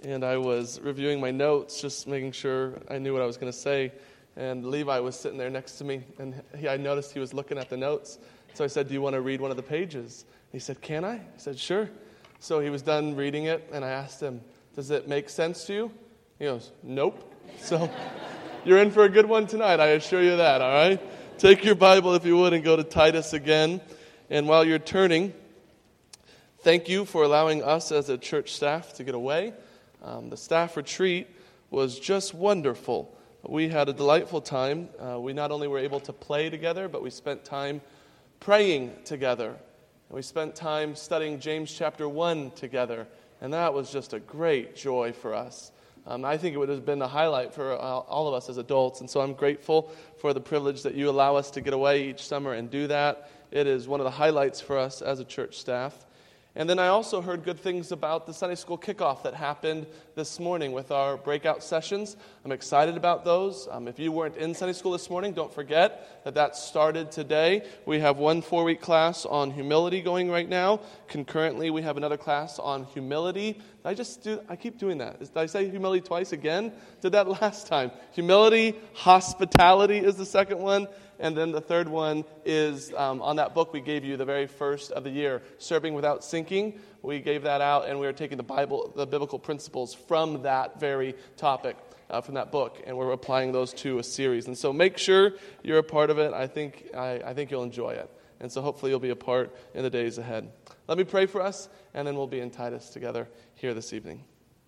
and I was reviewing my notes, just making sure I knew what I was going to say. And Levi was sitting there next to me, and I noticed he was looking at the notes. So I said, "Do you want to read one of the pages?" He said, "Can I?" I said, "Sure." So he was done reading it, and I asked him, "Does it make sense to you?" He goes, "Nope." So you're in for a good one tonight, I assure you that, all right? Take your Bible, if you would, and go to Titus again. And while you're turning, thank you for allowing us as a church staff to get away. The staff retreat was just wonderful. We had a delightful time. We not only were able to play together, but we spent time praying together. And we spent time studying James chapter 1 together. And that was just a great joy for us. I think it would have been a highlight for all of us as adults. And so I'm grateful for the privilege that you allow us to get away each summer and do that. It is one of the highlights for us as a church staff. And then I also heard good things about the Sunday school kickoff that happened this morning with our breakout sessions. I'm excited about those. If you weren't in Sunday school this morning, don't forget that started today. We have one 4-week class on humility going right now. Concurrently, we have another class on humility. I keep doing that. Did I say humility twice again? Did that last time. Humility, hospitality is the second one. And then the third one is on that book we gave you the very first of the year, Serving Without Sinking. We gave that out, and we are taking the biblical principles from that very topic, from that book, and we're applying those to a series. And so make sure you're a part of it. I think you'll enjoy it. And so hopefully you'll be a part in the days ahead. Let me pray for us, and then we'll be in Titus together here this evening.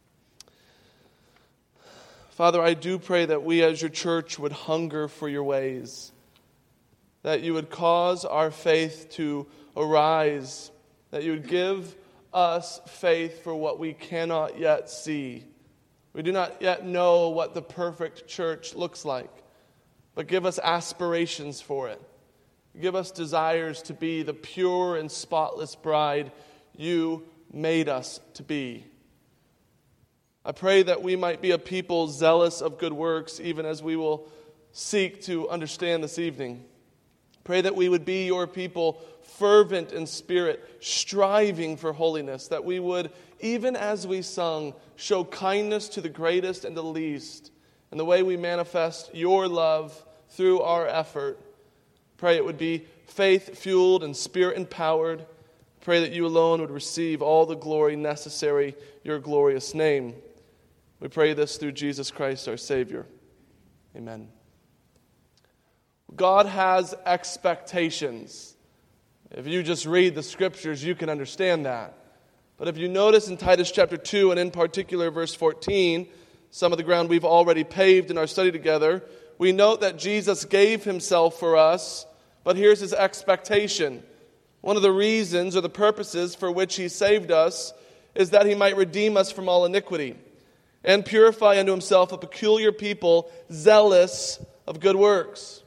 Father, I do pray that we as your church would hunger for your ways, that you would cause our faith to arise, that you would give us faith for what we cannot yet see. We do not yet know what the perfect church looks like, but give us aspirations for it. Give us desires to be the pure and spotless bride you made us to be. I pray that we might be a people zealous of good works, even as we will seek to understand this evening. Pray that we would be your people, fervent in spirit, striving for holiness, that we would, even as we sung, show kindness to the greatest and the least, and the way we manifest your love through our effort. Pray it would be faith-fueled and spirit-empowered. Pray that you alone would receive all the glory necessary, your glorious name. We pray this through Jesus Christ, our Savior. Amen. God has expectations. If you just read the scriptures, you can understand that. But if you notice in Titus chapter 2, and in particular verse 14, some of the ground we've already paved in our study together, we note that Jesus gave himself for us, but here's his expectation. One of the reasons or the purposes for which he saved us is that he might redeem us from all iniquity and purify unto himself a peculiar people, zealous of good works.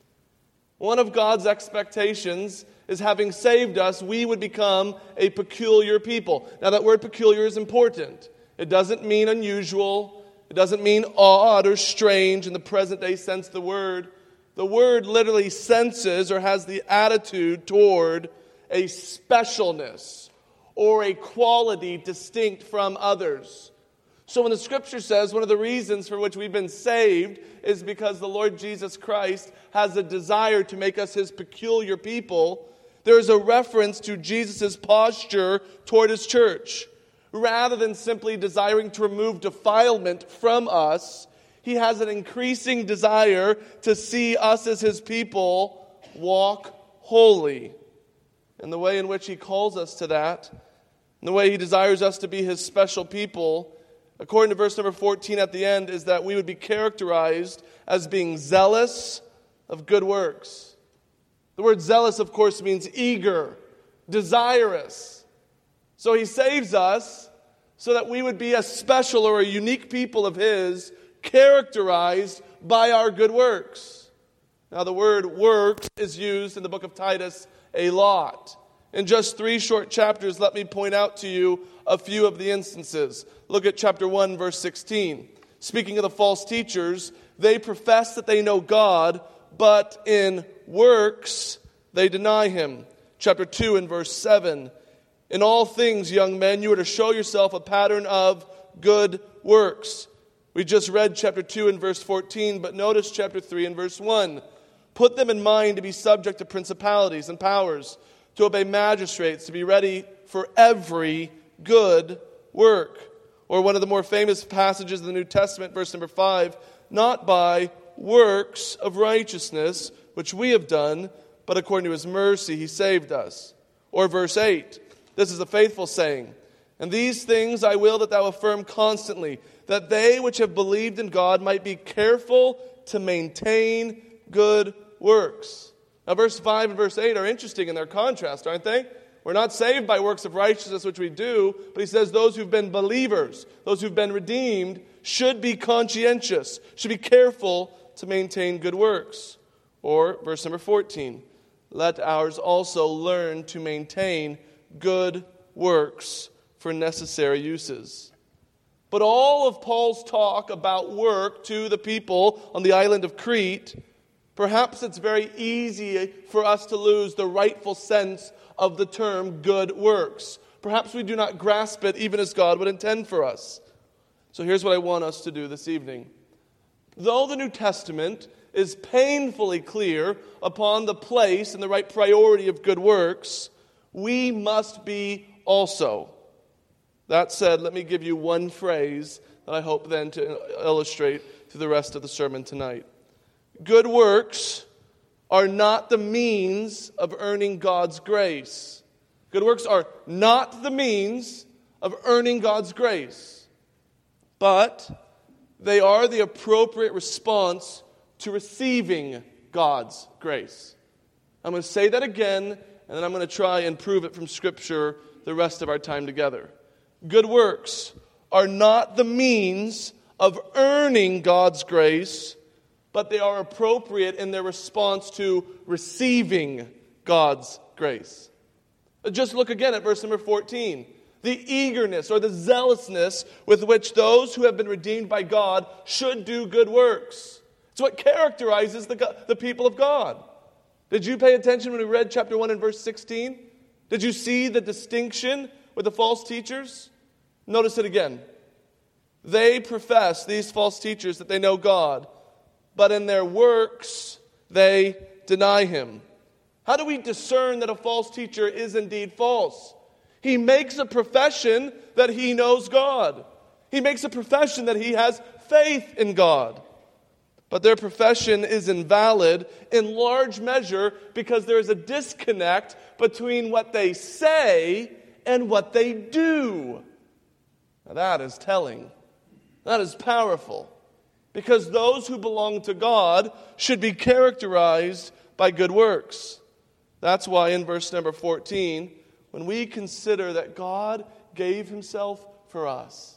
One of God's expectations is, having saved us, we would become a peculiar people. Now, that word peculiar is important. It doesn't mean unusual. It doesn't mean odd or strange in the present day sense of the word. The word literally senses or has the attitude toward a specialness or a quality distinct from others. So when the scripture says one of the reasons for which we've been saved is because the Lord Jesus Christ has a desire to make us his peculiar people, there is a reference to Jesus' posture toward his church. Rather than simply desiring to remove defilement from us, he has an increasing desire to see us as his people walk holy. And the way in which he calls us to that, and the way he desires us to be his special people, according to verse number 14 at the end, is that we would be characterized as being zealous of good works. The word zealous, of course, means eager, desirous. So he saves us so that we would be a special or a unique people of his, characterized by our good works. Now, the word works is used in the book of Titus a lot. In just 3 short chapters, let me point out to you a few of the instances. Look at chapter 1, verse 16. Speaking of the false teachers, they profess that they know God, but in works they deny him. Chapter 2 and verse 7. In all things, young men, you are to show yourself a pattern of good works. We just read chapter 2 and verse 14, but notice chapter 3 and verse 1. Put them in mind to be subject to principalities and powers, to obey magistrates, to be ready for every good work. Or one of the more famous passages of the New Testament, verse number 5, not by works of righteousness, which we have done, but according to his mercy he saved us. Or verse 8, this is a faithful saying, and these things I will that thou affirm constantly, that they which have believed in God might be careful to maintain good works. Now verse 5 and verse 8 are interesting in their contrast, aren't they? We're not saved by works of righteousness, which we do, but he says those who've been believers, those who've been redeemed, should be conscientious, should be careful to maintain good works. Or verse number 14, let ours also learn to maintain good works for necessary uses. But all of Paul's talk about work to the people on the island of Crete, perhaps it's very easy for us to lose the rightful sense of the term good works. Perhaps we do not grasp it even as God would intend for us. So here's what I want us to do this evening. Though the New Testament is painfully clear upon the place and the right priority of good works, we must be also. That said, let me give you one phrase that I hope then to illustrate through the rest of the sermon tonight. Good works are not the means of earning God's grace. Good works are not the means of earning God's grace, but they are the appropriate response to receiving God's grace. I'm going to say that again, and then I'm going to try and prove it from Scripture the rest of our time together. Good works are not the means of earning God's grace, but they are appropriate in their response to receiving God's grace. Just look again at verse number 14. The eagerness or the zealousness with which those who have been redeemed by God should do good works. It's what characterizes the people of God. Did you pay attention when we read chapter 1 and verse 16? Did you see the distinction with the false teachers? Notice it again. They profess, these false teachers, that they know God, but in their works they deny Him. How do we discern that a false teacher is indeed false? He makes a profession that he knows God. He makes a profession that he has faith in God. But their profession is invalid in large measure because there is a disconnect between what they say and what they do. Now that is telling. That is powerful. Because those who belong to God should be characterized by good works. That's why in verse number 14, when we consider that God gave Himself for us.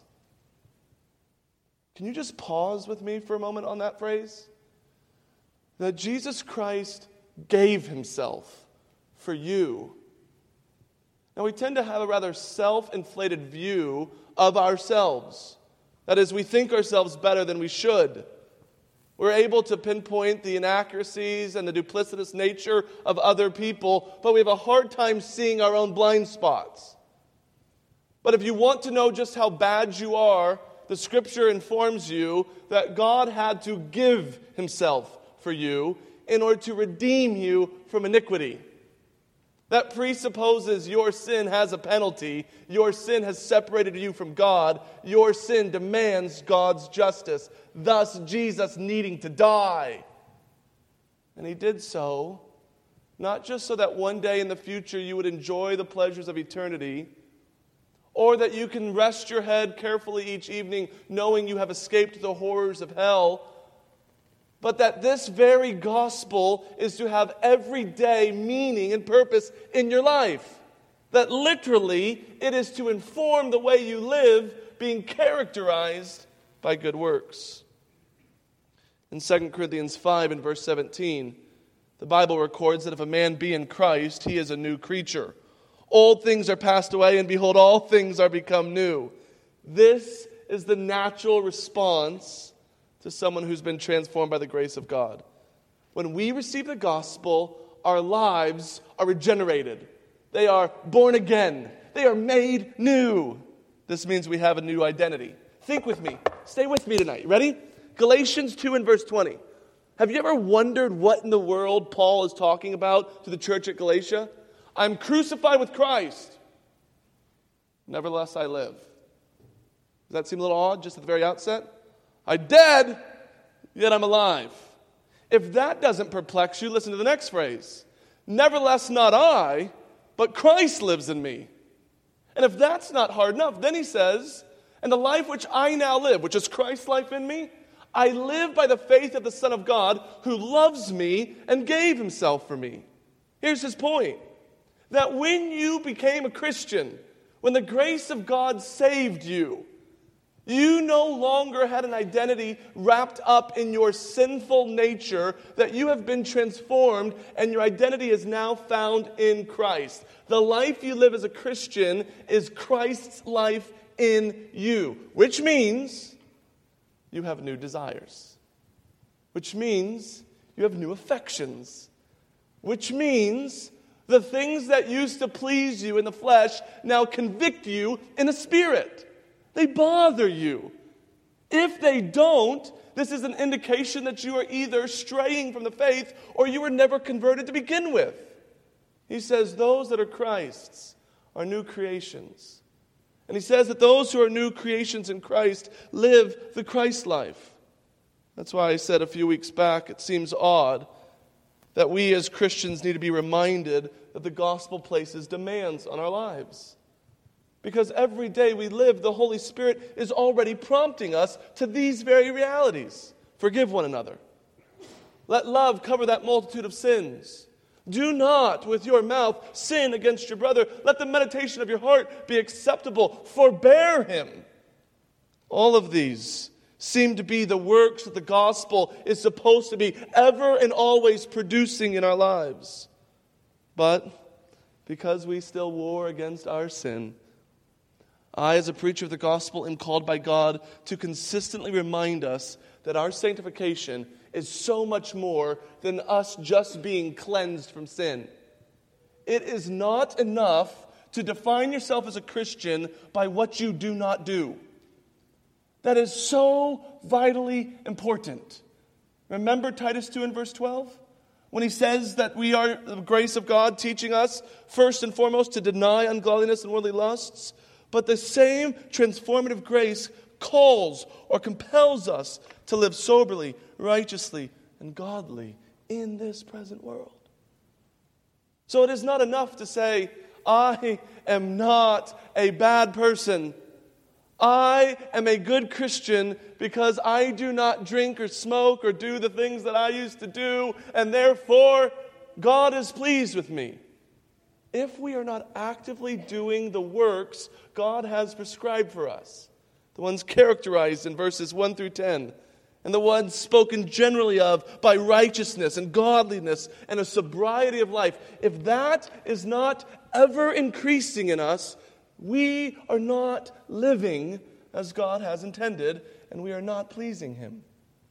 Can you just pause with me for a moment on that phrase? That Jesus Christ gave Himself for you. Now we tend to have a rather self-inflated view of ourselves. That is, we think ourselves better than we should. We're able to pinpoint the inaccuracies and the duplicitous nature of other people, but we have a hard time seeing our own blind spots. But if you want to know just how bad you are, the Scripture informs you that God had to give Himself for you in order to redeem you from iniquity. That presupposes your sin has a penalty. Your sin has separated you from God. Your sin demands God's justice. Thus, Jesus needing to die. And He did so, not just so that one day in the future you would enjoy the pleasures of eternity, or that you can rest your head carefully each evening knowing you have escaped the horrors of hell, but that this very gospel is to have everyday meaning and purpose in your life. That literally it is to inform the way you live, being characterized by good works. In 2 Corinthians 5 and verse 17, the Bible records that if a man be in Christ, he is a new creature. Old things are passed away, and behold, all things are become new. This is the natural response to someone who's been transformed by the grace of God. When we receive the gospel, our lives are regenerated. They are born again. They are made new. This means we have a new identity. Think with me. Stay with me tonight. Ready? Galatians 2 and verse 20. Have you ever wondered what in the world Paul is talking about to the church at Galatia? I'm crucified with Christ. Nevertheless, I live. Does that seem a little odd just at the very outset? I'm dead, yet I'm alive. If that doesn't perplex you, listen to the next phrase. Nevertheless, not I, but Christ lives in me. And if that's not hard enough, then he says, and the life which I now live, which is Christ's life in me, I live by the faith of the Son of God who loves me and gave himself for me. Here's his point. That when you became a Christian, when the grace of God saved you, you no longer had an identity wrapped up in your sinful nature, that you have been transformed and your identity is now found in Christ. The life you live as a Christian is Christ's life in you, which means you have new desires, which means you have new affections, which means the things that used to please you in the flesh now convict you in the spirit. They bother you. If they don't, this is an indication that you are either straying from the faith or you were never converted to begin with. He says those that are Christ's are new creations. And he says that those who are new creations in Christ live the Christ life. That's why I said a few weeks back, it seems odd that we as Christians need to be reminded that the gospel places demands on our lives. Because every day we live, the Holy Spirit is already prompting us to these very realities. Forgive one another. Let love cover that multitude of sins. Do not, with your mouth, sin against your brother. Let the meditation of your heart be acceptable. Forbear him. All of these seem to be the works that the gospel is supposed to be ever and always producing in our lives. But because we still war against our sin, I, as a preacher of the gospel, am called by God to consistently remind us that our sanctification is so much more than us just being cleansed from sin. It is not enough to define yourself as a Christian by what you do not do. That is so vitally important. Remember Titus 2 and verse 12? When he says that we are the grace of God teaching us, first and foremost, to deny ungodliness and worldly lusts. But the same transformative grace calls or compels us to live soberly, righteously, and godly in this present world. So it is not enough to say, I am not a bad person. I am a good Christian because I do not drink or smoke or do the things that I used to do, and therefore God is pleased with me. If we are not actively doing the works God has prescribed for us, the ones characterized in verses 1 through 10, and the ones spoken generally of by righteousness and godliness and a sobriety of life, if that is not ever increasing in us, we are not living as God has intended, and we are not pleasing Him.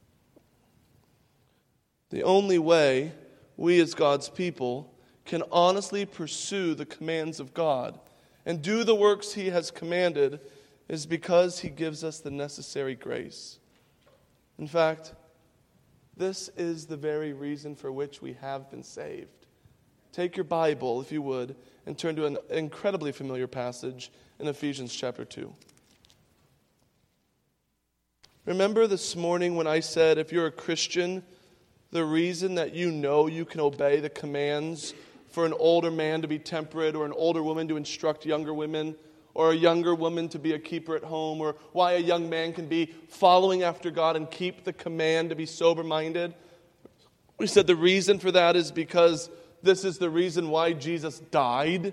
The only way we as God's people can honestly pursue the commands of God and do the works He has commanded is because He gives us the necessary grace. In fact, this is the very reason for which we have been saved. Take your Bible, if you would, and turn to an incredibly familiar passage in Ephesians chapter 2. Remember this morning when I said, if you're a Christian, the reason that you know you can obey the commands for an older man to be temperate, or an older woman to instruct younger women, or a younger woman to be a keeper at home, or why a young man can be following after God and keep the command to be sober-minded. We said the reason for that is because this is the reason why Jesus died.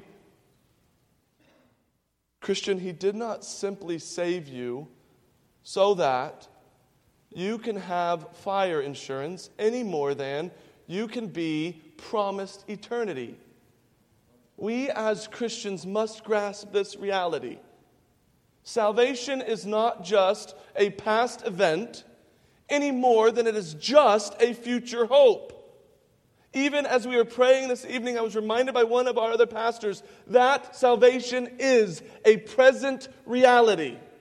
Christian, He did not simply save you so that you can have fire insurance any more than you can be promised eternity. We as Christians must grasp this reality. Salvation is not just a past event any more than it is just a future hope. Even as we were praying this evening, I was reminded by one of our other pastors that salvation is a present reality.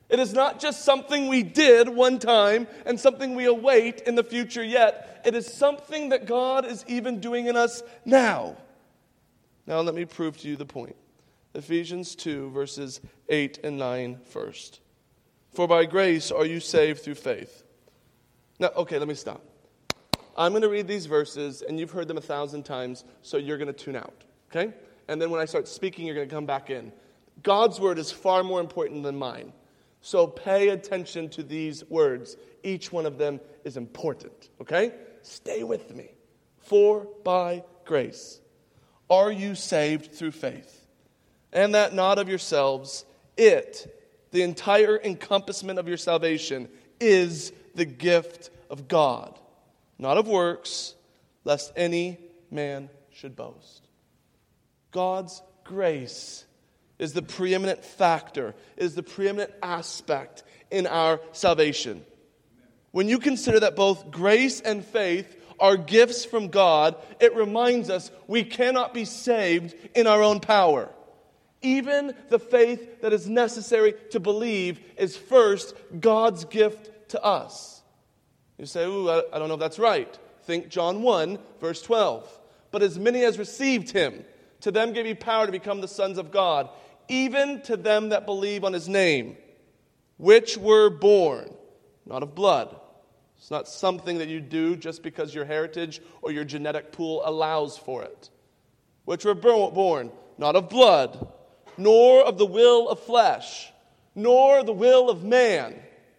It is not just something we did one time and something we await in the future yet. It is something that God is even doing in us now. Now let me prove to you the point. Ephesians 2, verses 8 and 9 first. For by grace are you saved through faith. Now, okay, let me stop. I'm going to read these verses, and you've heard them 1,000 times, so you're going to tune out, okay? And then when I start speaking, you're going to come back in. God's word is far more important than mine. So pay attention to these words. Each one of them is important, okay? Stay with me. For by grace are you saved through faith, and that not of yourselves. The entire encompassment of your salvation, is the gift of God, not of works, lest any man should boast. God's grace is the preeminent factor, is the preeminent aspect in our salvation. When you consider that both grace and faith are gifts from God, it reminds us we cannot be saved in our own power. Even the faith that is necessary to believe is first God's gift to us. You say, I don't know if that's right. Think John 1, verse 12. But as many as received him, to them gave he power to become the sons of God, even to them that believe on his name, which were born, not of blood. It's not something that you do just because your heritage or your genetic pool allows for it. Which were born, not of blood, nor of the will of flesh, nor the will of man.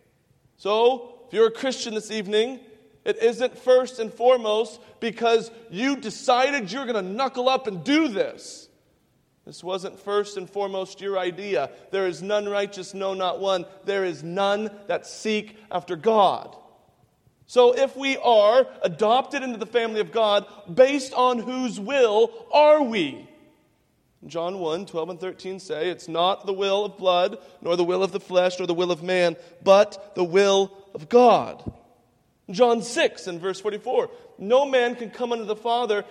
So, if you're a Christian this evening, it isn't first and foremost because you decided you're going to knuckle up and do this. This wasn't first and foremost your idea. There is none righteous, no, not one. There is none that seek after God. So if we are adopted into the family of God, based on whose will are we? John 1, 12 and 13 say, it's not the will of blood, nor the will of the flesh, nor the will of man, but the will of God. John 6 and verse 44, no man can come unto the Father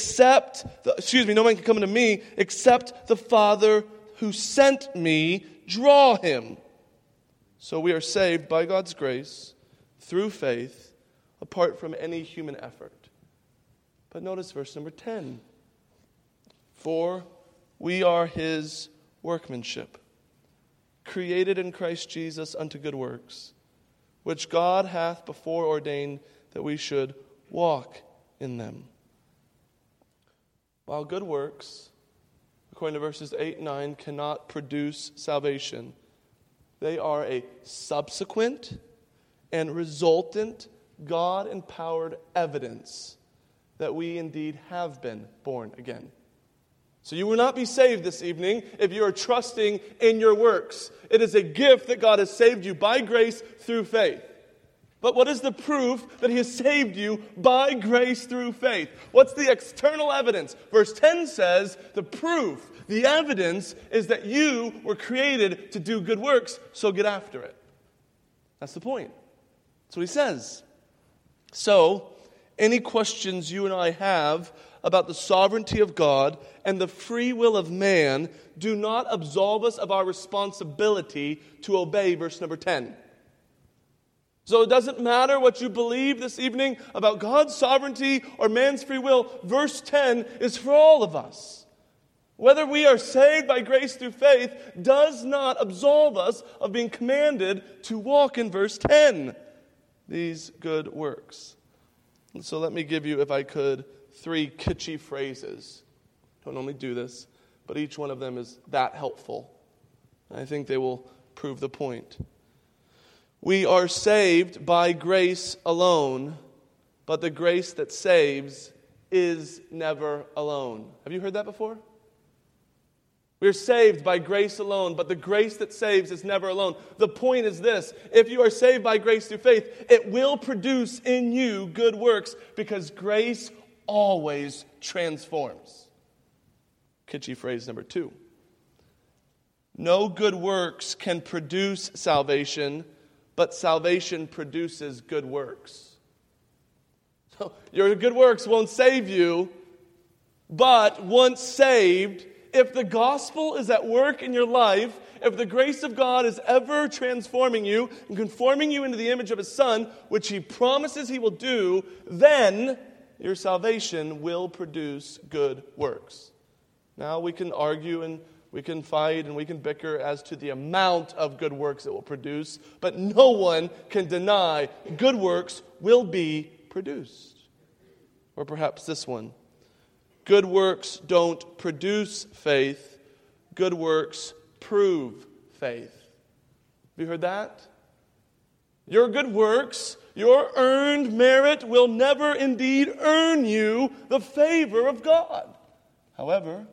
no man can come unto me except the Father who sent me draw him. So we are saved by God's grace through faith, apart from any human effort. But notice verse number 10. For we are his workmanship, created in Christ Jesus unto good works, which God hath before ordained that we should walk in them. While good works, according to verses 8 and 9, cannot produce salvation, they are a subsequent and resultant God-empowered evidence that we indeed have been born again. So you will not be saved this evening if you are trusting in your works. It is a gift that God has saved you by grace through faith. But what is the proof that he has saved you by grace through faith? What's the external evidence? Verse 10 says the proof, the evidence is that you were created to do good works, so get after it. That's the point. That's what he says. So, any questions you and I have about the sovereignty of God and the free will of man do not absolve us of our responsibility to obey verse number 10. So it doesn't matter what you believe this evening about God's sovereignty or man's free will. Verse 10 is for all of us. Whether we are saved by grace through faith does not absolve us of being commanded to walk in verse 10, these good works. And so let me give you, if I could, 3 kitschy phrases. Don't normally do this, but each one of them is that helpful. I think they will prove the point. We are saved by grace alone, but the grace that saves is never alone. Have you heard that before? We are saved by grace alone, but the grace that saves is never alone. The point is this: if you are saved by grace through faith, it will produce in you good works because grace always transforms. Kitschy phrase number 2. No good works can produce salvation, but salvation produces good works. So your good works won't save you, but once saved, If the gospel is at work in your life, if the grace of God is ever transforming you and conforming you into the image of His Son, which He promises He will do, then your salvation will produce good works. Now we can argue and we can fight and we can bicker as to the amount of good works it will produce, but no one can deny good works will be produced. Or perhaps this one. Good works don't produce faith. Good works prove faith. Have you heard that? Your good works, your earned merit will never indeed earn you the favor of God. However,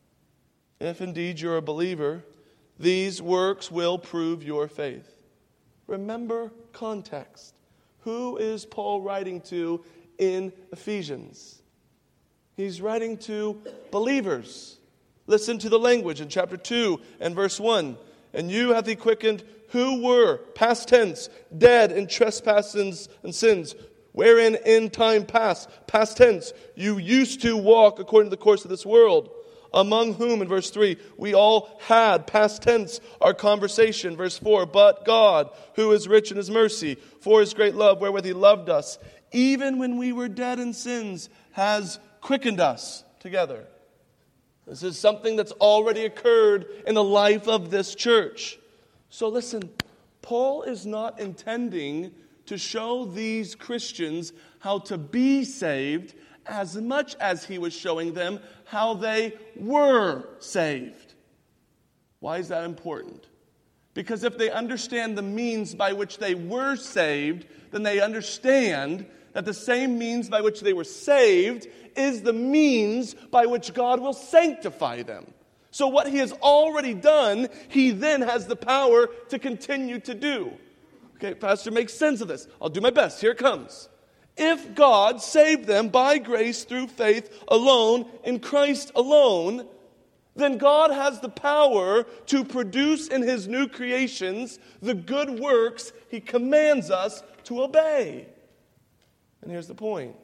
if indeed you're a believer, these works will prove your faith. Remember context. Who is Paul writing to in Ephesians? He's writing to believers. Listen to the language in chapter 2 and verse 1. And you hath He quickened who were, past tense, dead in trespasses and sins, wherein in time past tense, you used to walk according to the course of this world, among whom, in verse 3, we all had, past tense, our conversation. Verse 4, but God, who is rich in His mercy, for His great love, wherewith He loved us, even when we were dead in sins, has quickened us together. This is something that's already occurred in the life of this church. So listen, Paul is not intending to show these Christians how to be saved as much as he was showing them how they were saved. Why is that important? Because if they understand the means by which they were saved, then they understand that the same means by which they were saved is the means by which God will sanctify them. So what He has already done, He then has the power to continue to do. Okay, Pastor, makes sense of this. I'll do my best. Here it comes. If God saved them by grace through faith alone, in Christ alone, then God has the power to produce in His new creations the good works He commands us to obey. And here's the point.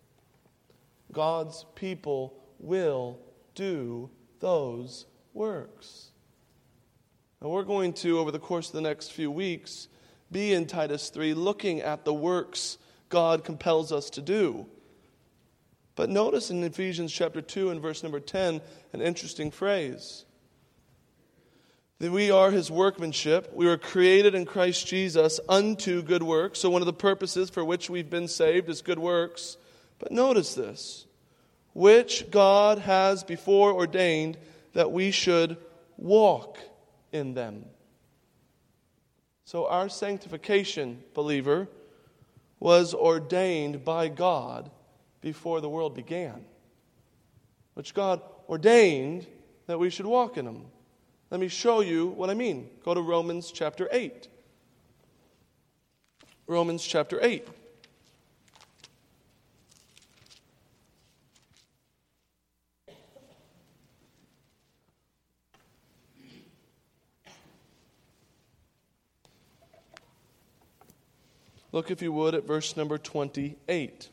God's people will do those works. Now we're going to, over the course of the next few weeks, be in Titus 3 looking at the works God compels us to do. But notice in Ephesians chapter 2 and verse number 10, an interesting phrase. That we are His workmanship. We were created in Christ Jesus unto good works. So one of the purposes for which we've been saved is good works. But notice this. Which God has before ordained that we should walk in them. So our sanctification, believer, was ordained by God before the world began. Which God ordained that we should walk in them. Let me show you what I mean. Go to Romans chapter 8. Romans chapter 8. Look, if you would, at verse number 28.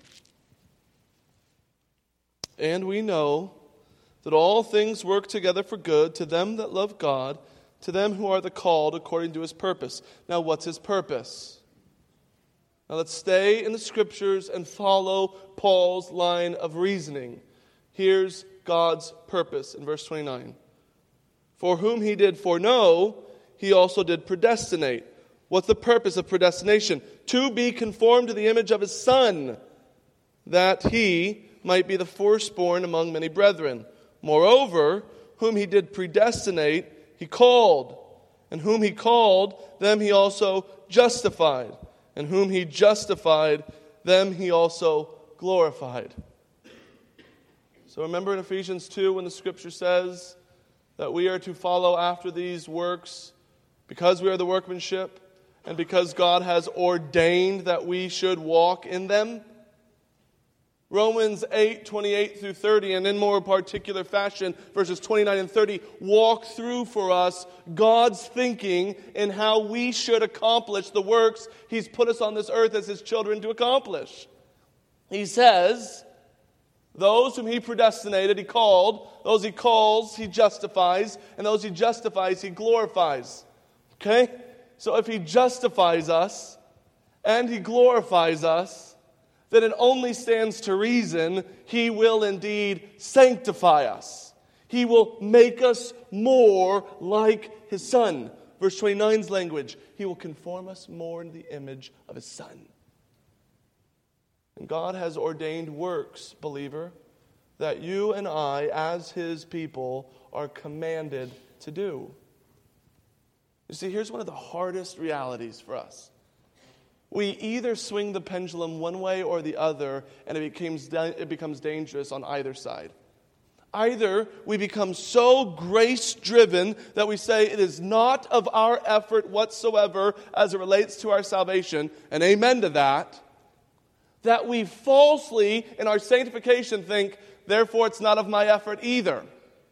And we know that all things work together for good to them that love God, to them who are the called according to His purpose. Now, what's His purpose? Now, let's stay in the Scriptures and follow Paul's line of reasoning. Here's God's purpose in verse 29. For whom He did foreknow, He also did predestinate. What's the purpose of predestination? To be conformed to the image of His Son, that He might be the firstborn among many brethren. Moreover, whom He did predestinate, He called. And whom He called, them He also justified. And whom He justified, them He also glorified. So remember in Ephesians 2 when the Scripture says that we are to follow after these works because we are the workmanship and because God has ordained that we should walk in them? Romans 8, 28 through 30, and in more particular fashion, verses 29 and 30, walk through for us God's thinking in how we should accomplish the works He's put us on this earth as His children to accomplish. He says Those whom he predestinated, he called. Those he calls, he justifies. And those he justifies, he glorifies. Okay? So if he justifies us and he glorifies us, then it only stands to reason he will indeed sanctify us. He will make us more like his Son. Verse 29's language, he will conform us more into the image of his Son. And God has ordained works, believer, that you and I, as his people, are commanded to do. You see, here's one of the hardest realities for us. We either swing the pendulum one way or the other, and it becomes dangerous on either side. Either we become so grace-driven that we say it is not of our effort whatsoever as it relates to our salvation, and amen to that we falsely in our sanctification think, therefore it's not of my effort either.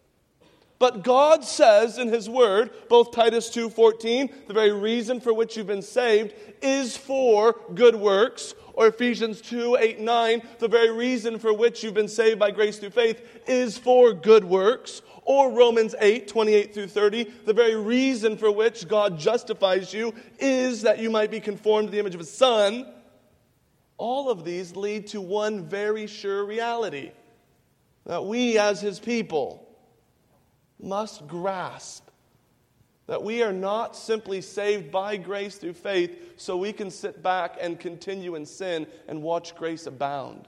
But God says in his word, both Titus 2:14, the very reason for which you've been saved is for good works, or Ephesians 2:8-9, the very reason for which you've been saved by grace through faith is for good works, or Romans 8:28-30, the very reason for which God justifies you is that you might be conformed to the image of his Son. All of these lead to one very sure reality, that we as his people must grasp that we are not simply saved by grace through faith so we can sit back and continue in sin and watch grace abound.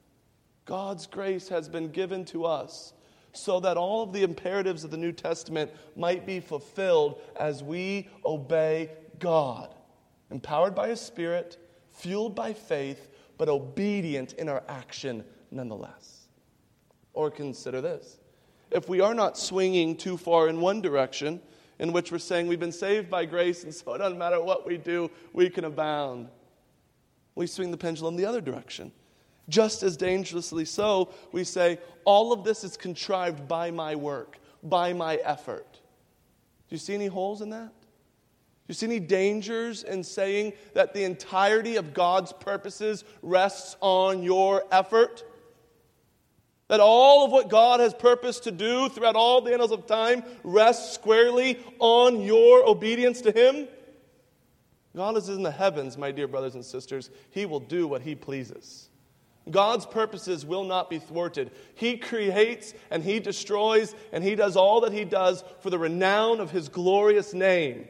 God's grace has been given to us so that all of the imperatives of the New Testament might be fulfilled as we obey God, empowered by his Spirit, fueled by faith, but obedient in our action nonetheless. Or consider this. If we are not swinging too far in one direction, in which we're saying we've been saved by grace and so it doesn't matter what we do, we can abound, we swing the pendulum the other direction. Just as dangerously so, we say, all of this is contrived by my work, by my effort. Do you see any holes in that? Do you see any dangers in saying that the entirety of God's purposes rests on your effort? That all of what God has purposed to do throughout all the annals of time rests squarely on your obedience to him? God is in the heavens, my dear brothers and sisters. He will do what he pleases. God's purposes will not be thwarted. He creates and he destroys and he does all that he does for the renown of his glorious name.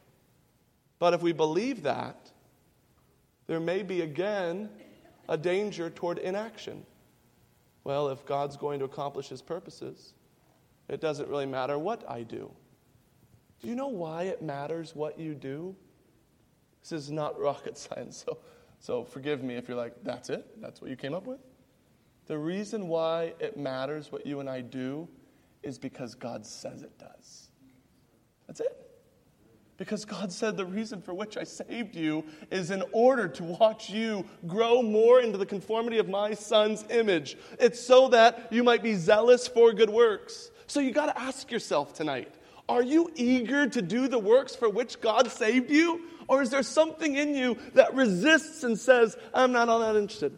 But if we believe that, there may be again a danger toward inaction. Well, if God's going to accomplish his purposes, it doesn't really matter what I do. Do you know why it matters what you do? This is not rocket science, so forgive me if you're like, that's it? That's what you came up with? The reason why it matters what you and I do is because God says it does. That's it. Because God said the reason for which I saved you is in order to watch you grow more into the conformity of my Son's image. It's so that you might be zealous for good works. So you got to ask yourself tonight, are you eager to do the works for which God saved you? Or is there something in you that resists and says, I'm not all that interested?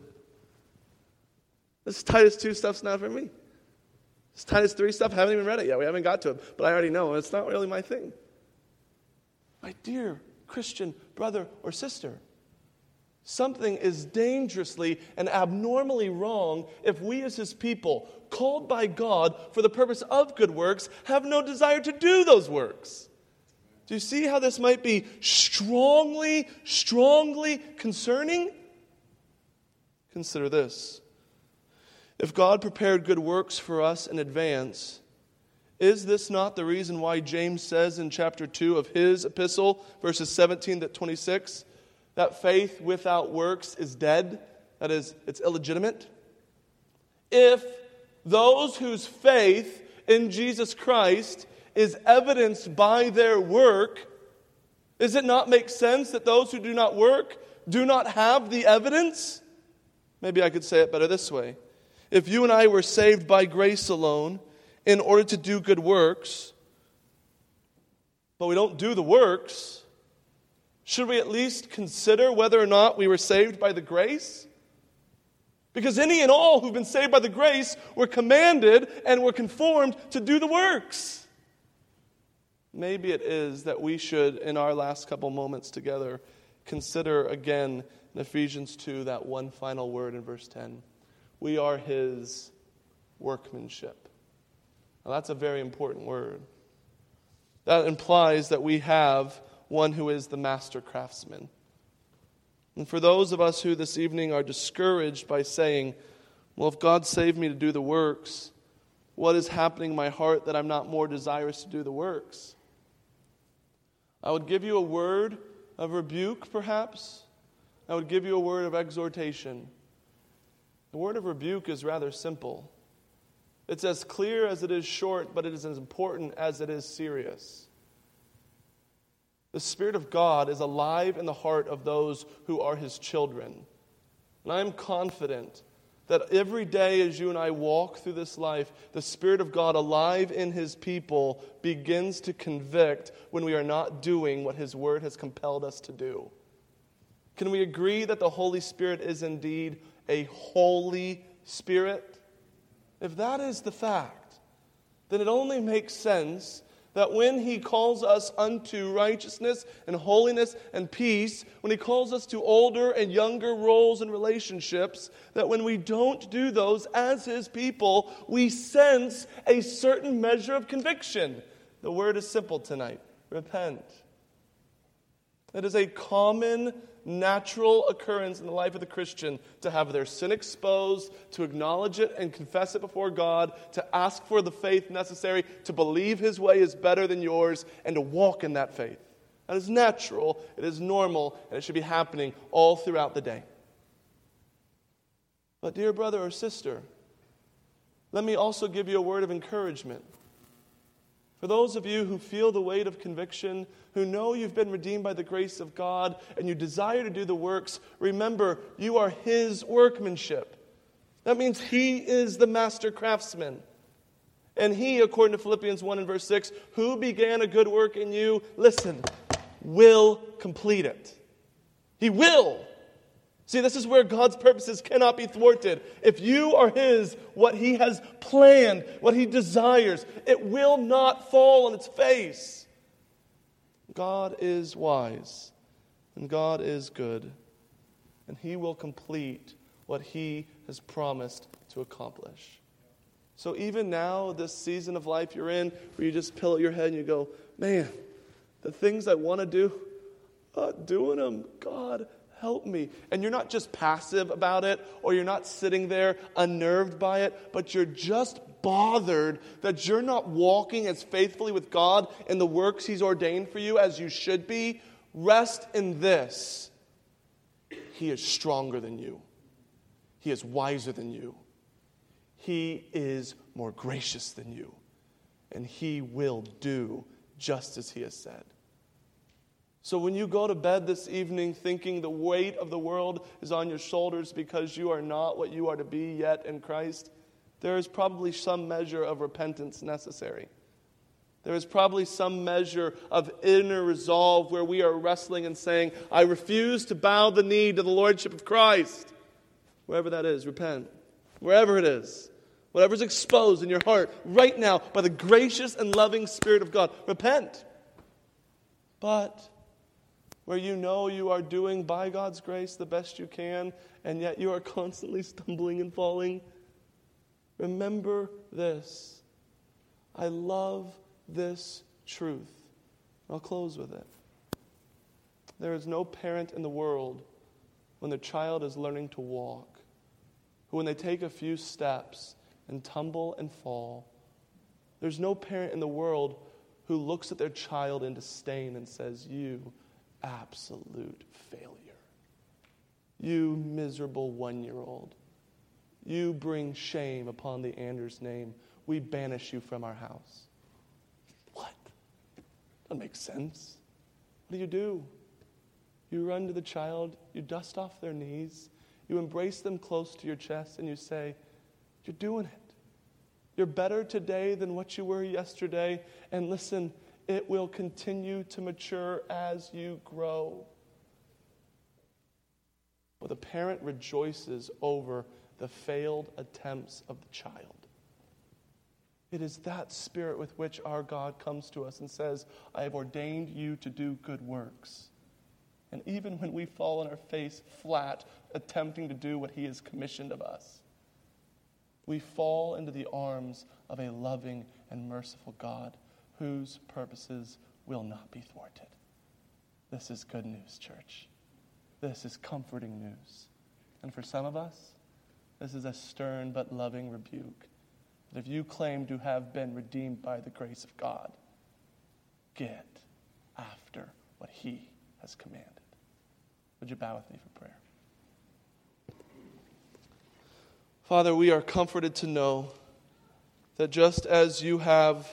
This Titus 2 stuff's not for me. This Titus 3 stuff, I haven't even read it yet. We haven't got to it. But I already know it's not really my thing. My dear Christian brother or sister, something is dangerously and abnormally wrong if we as his people, called by God for the purpose of good works, have no desire to do those works. Do you see how this might be strongly concerning? Consider this. If God prepared good works for us in advance, is this not the reason why James says in chapter 2 of his epistle, verses 17 to 26, that faith without works is dead? That is, it's illegitimate. If those whose faith in Jesus Christ is evidenced by their work, does it not make sense that those who do not work do not have the evidence? Maybe I could say it better this way. If you and I were saved by grace alone, in order to do good works, but we don't do the works, should we at least consider whether or not we were saved by the grace? Because any and all who've been saved by the grace were commanded and were conformed to do the works. Maybe it is that we should, in our last couple moments together, consider again in Ephesians 2 that one final word in verse 10. We are His workmanship. Now that's a very important word. That implies that we have one who is the master craftsman. And for those of us who this evening are discouraged by saying, well, if God saved me to do the works, what is happening in my heart that I'm not more desirous to do the works? I would give you a word of rebuke, perhaps. I would give you a word of exhortation. The word of rebuke is rather simple. It's as clear as it is short, but it is as important as it is serious. The Spirit of God is alive in the heart of those who are His children. And I am confident that every day as you and I walk through this life, the Spirit of God alive in His people begins to convict when we are not doing what His Word has compelled us to do. Can we agree that the Holy Spirit is indeed a Holy Spirit? If that is the fact, then it only makes sense that when He calls us unto righteousness and holiness and peace, when He calls us to older and younger roles and relationships, that when we don't do those as His people, we sense a certain measure of conviction. The word is simple tonight. Repent. It is a common, natural occurrence in the life of the Christian to have their sin exposed, to acknowledge it and confess it before God, to ask for the faith necessary, to believe His way is better than yours, and to walk in that faith. That is natural, it is normal, and it should be happening all throughout the day. But dear brother or sister, let me also give you a word of encouragement. For those of you who feel the weight of conviction, who know you've been redeemed by the grace of God, and you desire to do the works, remember, you are His workmanship. That means He is the master craftsman. And He, according to Philippians 1 and verse 6, who began a good work in you, listen, will complete it. He will. See, this is where God's purposes cannot be thwarted. If you are His, what He has planned, what He desires, it will not fall on its face. God is wise, and God is good, and He will complete what He has promised to accomplish. So even now, this season of life you're in, where you just pillow your head and you go, man, the things I want to do, not doing them. God, help me. And you're not just passive about it, or you're not sitting there unnerved by it, but you're just bothered that you're not walking as faithfully with God in the works He's ordained for you as you should be. Rest in this. He is stronger than you. He is wiser than you. He is more gracious than you. And He will do just as He has said. So when you go to bed this evening thinking the weight of the world is on your shoulders because you are not what you are to be yet in Christ, there is probably some measure of repentance necessary. There is probably some measure of inner resolve where we are wrestling and saying, I refuse to bow the knee to the Lordship of Christ. Wherever that is, repent. Wherever it is. Whatever's exposed in your heart right now by the gracious and loving Spirit of God, repent. But where you know you are doing by God's grace the best you can, and yet you are constantly stumbling and falling, remember this. I love this truth. I'll close with it. There is no parent in the world when their child is learning to walk, who when they take a few steps and tumble and fall, there's no parent in the world who looks at their child in disdain and says, you absolute failure. You miserable 1-year-old. You bring shame upon the Anders name. We banish you from our house. What? Doesn't make sense. What do? You run to the child, you dust off their knees, you embrace them close to your chest, and you say, you're doing it. You're better today than what you were yesterday. And listen, it will continue to mature as you grow. Well, the parent rejoices over the failed attempts of the child. It is that spirit with which our God comes to us and says, I have ordained you to do good works. And even when we fall on our face flat, attempting to do what he has commissioned of us, we fall into the arms of a loving and merciful God whose purposes will not be thwarted. This is good news, church. This is comforting news. And for some of us, this is a stern but loving rebuke. That if you claim to have been redeemed by the grace of God, get after what he has commanded. Would you bow with me for prayer? Father, we are comforted to know that just as you have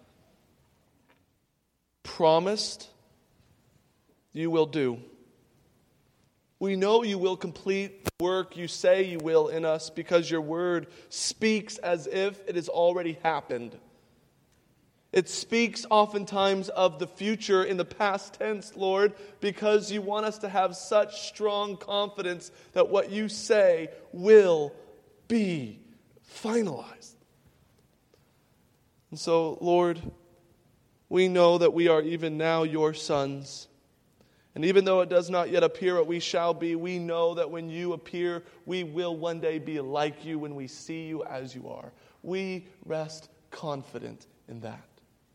promised, you will do. We know you will complete the work you say you will in us because your word speaks as if it has already happened. It speaks oftentimes of the future in the past tense, Lord, because you want us to have such strong confidence that what you say will be finalized. And so, Lord, we know that we are even now your sons. And even though it does not yet appear what we shall be, we know that when you appear, we will one day be like you when we see you as you are. We rest confident in that.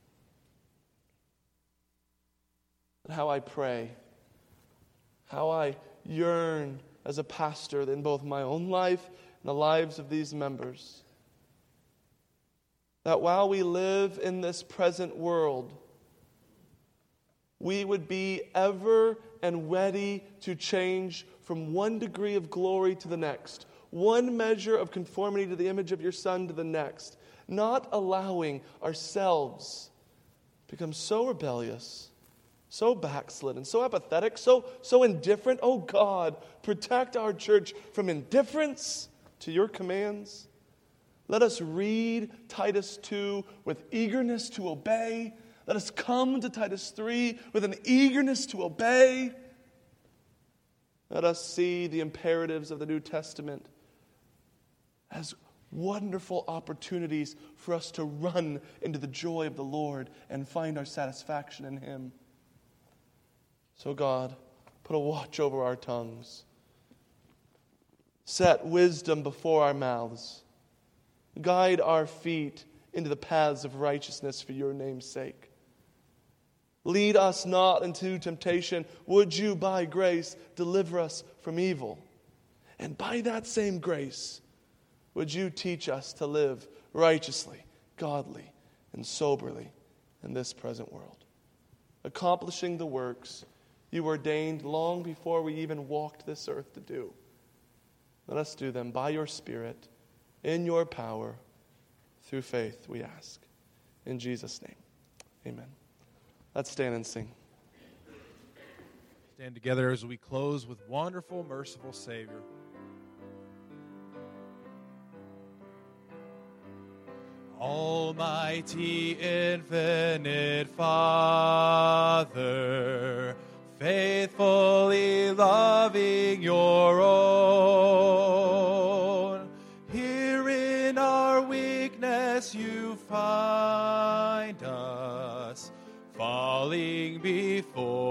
And how I pray, how I yearn as a pastor in both my own life and the lives of these members, that while we live in this present world, we would be ever and ready to change from one degree of glory to the next, one measure of conformity to the image of your Son to the next, not allowing ourselves to become so rebellious, so backslidden, so apathetic, so indifferent. Oh God, protect our church from indifference to your commands. Let us read Titus 2 with eagerness to obey. Let us come to Titus 3 with an eagerness to obey. Let us see the imperatives of the New Testament as wonderful opportunities for us to run into the joy of the Lord and find our satisfaction in him. So God, put a watch over our tongues. Set wisdom before our mouths. Guide our feet into the paths of righteousness for your name's sake. Lead us not into temptation. Would you, by grace, deliver us from evil? And by that same grace, would you teach us to live righteously, godly, and soberly in this present world, accomplishing the works you ordained long before we even walked this earth to do. Let us do them by your Spirit, in your power, through faith, we ask. In Jesus' name, amen. Let's stand and sing. Stand together as we close with Wonderful, Merciful Savior. Almighty, infinite Father, faithfully loving your own, here in our weakness you find us, falling before